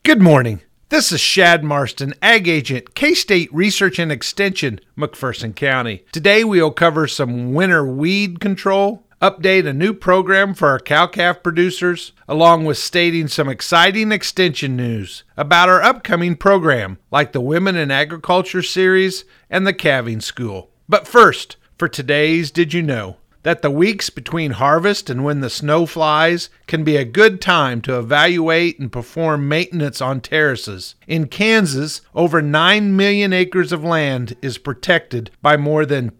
Good morning. This is Shad Marston, Ag Agent, K-State Research and Extension, McPherson County. Today we'll cover some winter weed control, update a new program for our cow-calf producers, along with stating some exciting extension news about our upcoming program, like the Women in Agriculture series and the calving school. But first, for today's Did You Know? That the weeks between harvest and when the snow flies can be a good time to evaluate and perform maintenance on terraces. In Kansas, over 9 million acres of land is protected by more than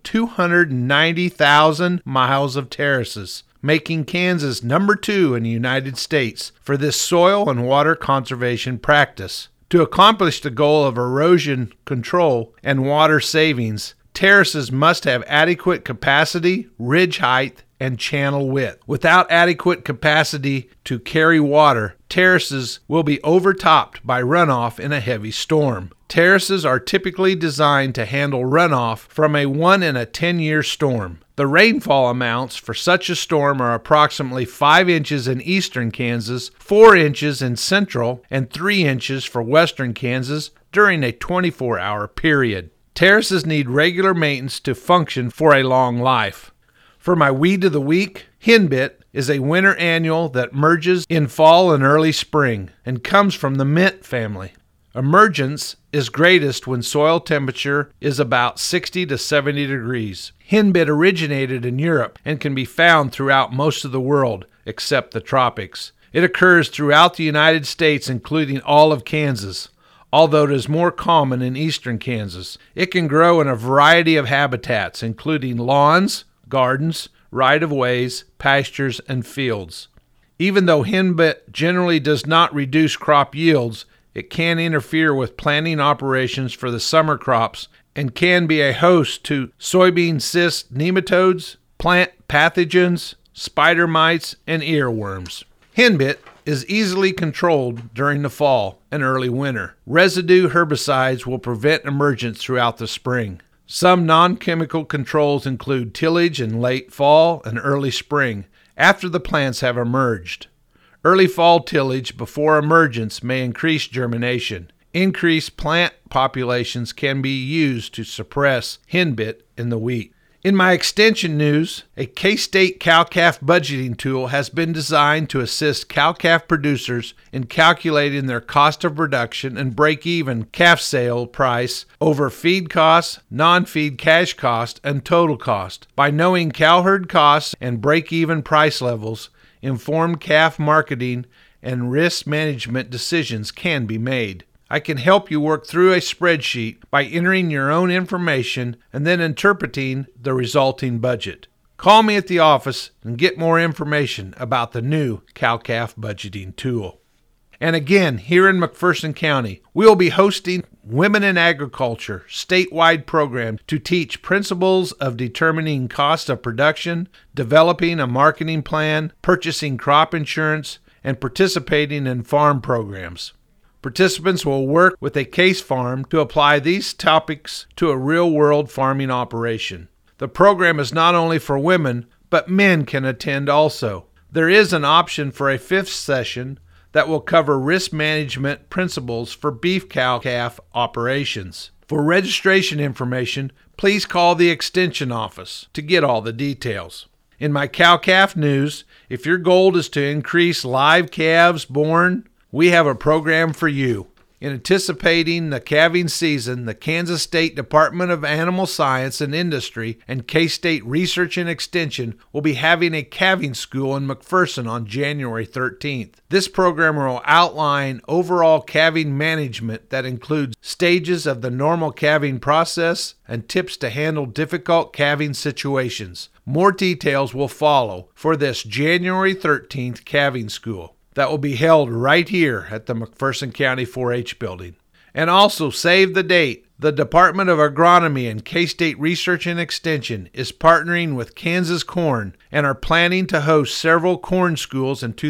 290,000 miles of terraces, making Kansas number 2 in the United States for this soil and water conservation practice. To accomplish the goal of erosion control and water savings, terraces must have adequate capacity, ridge height, and channel width. Without adequate capacity to carry water, terraces will be overtopped by runoff in a heavy storm. Terraces are typically designed to handle runoff from a 1 in a 10-year storm. The rainfall amounts for such a storm are approximately 5 inches in eastern Kansas, 4 inches in central, and 3 inches for western Kansas during a 24-hour period. Terraces need regular maintenance to function for a long life. For my weed of the week, henbit is a winter annual that emerges in fall and early spring and comes from the mint family. Emergence is greatest when soil temperature is about 60 to 70 degrees. Henbit originated in Europe and can be found throughout most of the world except the tropics. It occurs throughout the United States, including all of Kansas. Although it is more common in eastern Kansas. It can grow in a variety of habitats, including lawns, gardens, right-of-ways, pastures, and fields. Even though henbit generally does not reduce crop yields, it can interfere with planting operations for the summer crops and can be a host to soybean cyst nematodes, plant pathogens, spider mites, and earworms. Henbit is easily controlled during the fall and early winter. Residue herbicides will prevent emergence throughout the spring. Some non-chemical controls include tillage in late fall and early spring after the plants have emerged. Early fall tillage before emergence may increase germination. Increased plant populations can be used to suppress henbit in the wheat. In my extension news, a K-State cow-calf budgeting tool has been designed to assist cow-calf producers in calculating their cost of production and break-even calf sale price over feed costs, non-feed cash cost, and total cost. By knowing cow herd costs and break-even price levels, informed calf marketing and risk management decisions can be made. I can help you work through a spreadsheet by entering your own information and then interpreting the resulting budget. Call me at the office and get more information about the new cow-calf budgeting tool. And again, here in McPherson County, we will be hosting Women in Agriculture statewide program to teach principles of determining cost of production, developing a marketing plan, purchasing crop insurance, and participating in farm programs. Participants will work with a case farm to apply these topics to a real-world farming operation. The program is not only for women, but men can attend also. There is an option for a 5th session that will cover risk management principles for beef cow-calf operations. For registration information, please call the Extension office to get all the details. In my cow-calf news, if your goal is to increase live calves born, we have a program for you. In anticipating the calving season, the Kansas State Department of Animal Science and Industry and K-State Research and Extension will be having a calving school in McPherson on January 13th. This program will outline overall calving management that includes stages of the normal calving process and tips to handle difficult calving situations. More details will follow for this January 13th calving school that will be held right here at the McPherson County 4-H building. And also save the date. The Department of Agronomy and K-State Research and Extension is partnering with Kansas Corn and are planning to host several corn schools in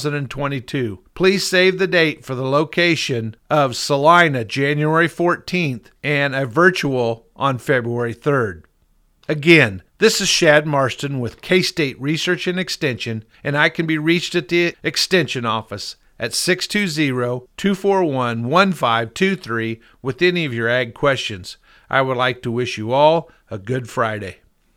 2022. Please save the date for the location of Salina January 14th and a virtual on February 3rd. Again, this is Shad Marston with K-State Research and Extension, and I can be reached at the Extension office at 620-241-1523 with any of your ag questions. I would like to wish you all a good Friday.